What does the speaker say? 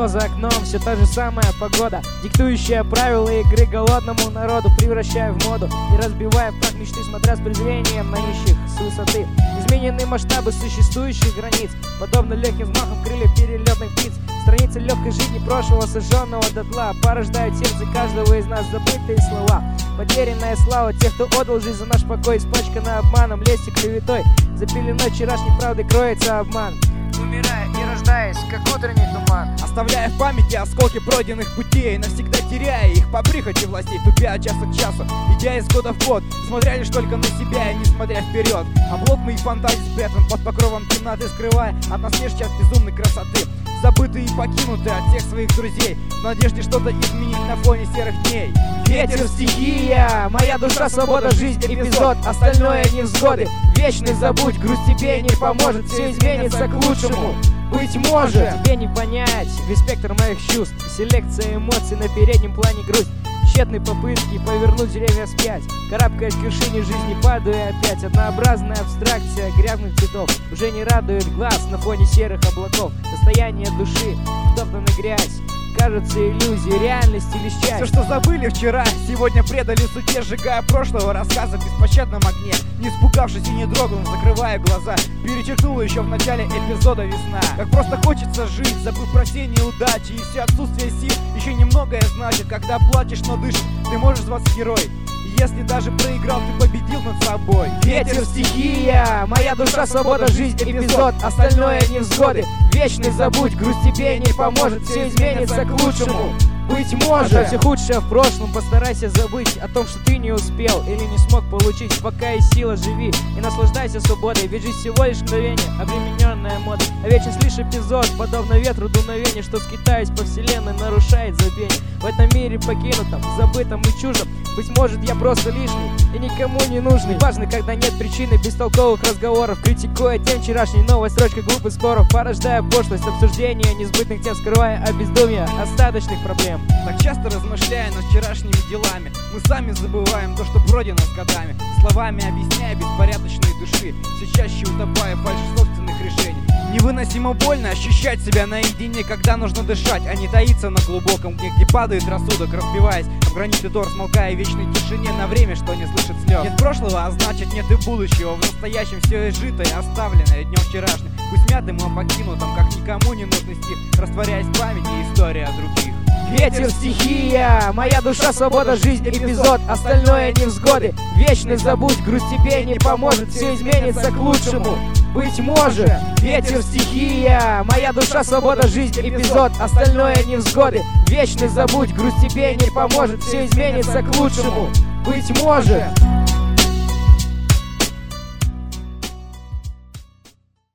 что за окном все та же самая погода, диктующая правила игры голодному народу, превращая в моду и разбивая в прах мечты, смотря с презрением на нищих с высоты. Изменены масштабы существующих границ, подобно легким взмахам крыльев перелетных птиц. Страницы легкой жизни прошлого, сожженного дотла, порождают в сердце каждого из нас забытые слова. Потерянная слава тех, кто отдал жизнь за наш покой, испачкана обманом, лестью, клеветой. За пеленой вчерашней правды кроется обман, умирая и рождаясь, как утренний туман. Оставляя в памяти осколки пройденных путей, навсегда теряя их по прихоти властей, тупя от часа к часу, идя из года в год, смотря лишь только на себя и не смотря вперед. Облог моих фантазий спрятан под покровом темноты, скрывая от нас лишь час безумной красоты. Забытые и покинутые от всех своих друзей, в надежде что-то изменить на фоне серых дней. Ветер, стихия, моя душа, свобода, жизнь, эпизод, остальное невзгоды. Вечный забудь, грусть тебе не поможет, все изменится к лучшему. Быть может, тебе не понять весь спектр моих чувств, селекция эмоций, на переднем плане грусть. Тщетные попытки повернуть деревья вспять, карабкаясь к вершине жизни, падаю опять. Однообразная абстракция грязных цветов уже не радует глаз на фоне серых облаков. Состояние души, втоптана грязь, кажется иллюзией, реальности лишь часть. Все, что забыли вчера, сегодня предали суде, сжигая прошлого рассказа в беспощадном огне. Не испугавшись и не дрогнув, закрывая глаза, перечеркнула еще в начале эпизода весна. Как просто хочется жить, забыв про все неудачи и все отсутствие сил. Еще немногое значит, когда плачешь, но дышишь, ты можешь зваться герой. Если даже проиграл, ты победил над собой. Ветер, стихия, моя душа, свобода, жизнь, эпизод, остальное невзгоды. Вечный забудь, грусть тебе не поможет, все изменится к лучшему. Быть может, все худшее в прошлом, постарайся забыть о том, что ты не успел или не смог получить. Пока есть сила, живи и наслаждайся свободой, ведь жизнь всего лишь мгновение, обремененная модой. А вечность лишь эпизод, подобно ветру дуновения, что скитаясь по вселенной нарушает забвение. В этом мире покинутом, забытом и чужом, быть может, я просто лишний и никому не нужный. Важно, когда нет причины бестолковых разговоров, критикуя тем вчерашней новой строчкой глупых споров, порождая пошлость обсуждения несбытных тем, скрывая от бездумья остаточных проблем. Так часто размышляя над вчерашними делами, мы сами забываем то, что пройдено с годами, словами объясняя беспорядочные души, все чаще утопая в фальши собственных решений. Невыносимо больно ощущать себя наедине, когда нужно дышать, а не таиться на глубоком дне, где падает рассудок, разбиваясь об гранит и тор, смолкая в вечной тишине на время, что не слышит слез. Нет прошлого, а значит нет и будущего, в настоящем все изжитое, оставленное днем вчерашним, пусть мятым, но покинутым, как никому не нужный стих, растворяясь в памяти история других. Ветер, стихия, моя душа, свобода, жизнь, эпизод, остальное невзгоды. Вечный забудь, грусть тебе не поможет, все изменится к лучшему. Быть может, ветер, стихия, моя душа, свобода, жизнь, эпизод, остальное невзгоды. Вечный забудь, грусть тебе не поможет, все изменится к лучшему. Быть может.